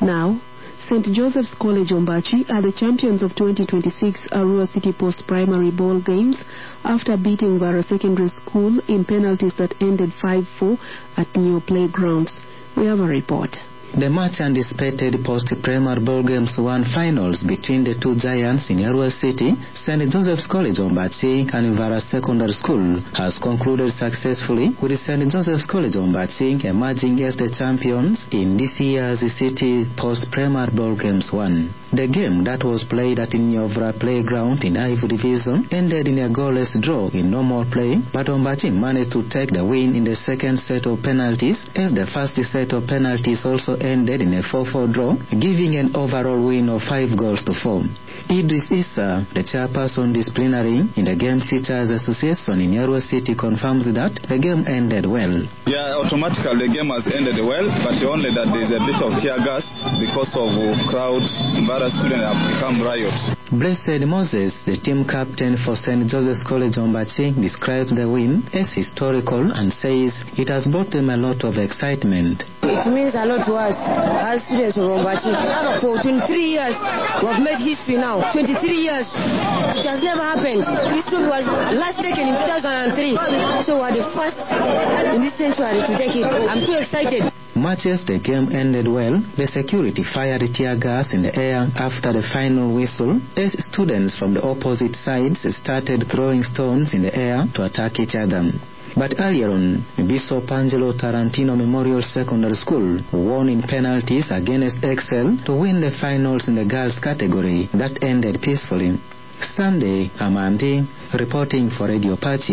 Now, St. Joseph's College Ombachi are the champions of 2026 Arua City Post-Primary Ball Games after beating Vara Secondary School in penalties that ended 5-4 at Neo Playgrounds. We have a report. The much anticipated post-primary ball games 1 finals between the two giants in Arua City, St. Joseph's College Ombachi and Vara Secondary School, has concluded successfully, with St. Joseph's College Ombachi emerging as the champions in this year's City Post-Primary Ball Games 1. The game that was played at Nyovra Playground in Ivory Division ended in a goalless draw in normal play, but Ombachi managed to take the win in the second set of penalties, as the first set of penalties also ended in a 4-4 draw, giving an overall win of 5-4. Idris Issa, the chairperson disciplinary in the Game Teachers Association in Arua City, confirms that the game ended well. Yeah, automatically the game has ended well, but only that there is a bit of tear gas because of crowds. Vara students have become riot. Blessed Moses, the team captain for St. Joseph's College Ombachi, describes the win as historical and says it has brought them a lot of excitement. It means a lot to us as students of Ombachi. For 23 years, we have made history now. 23 years. It has never happened. This trophy was last taken in 2003. So we are the first in this century to take it. I'm too excited. Much as the game ended well, the security fired tear gas in the air after the final whistle, as students from the opposite sides started throwing stones in the air to attack each other. But earlier on, Bishop Angelo Tarantino Memorial Secondary School won in penalties against Excel to win the finals in the girls category that ended peacefully. Sunday Amandi, reporting for Radio Pachi.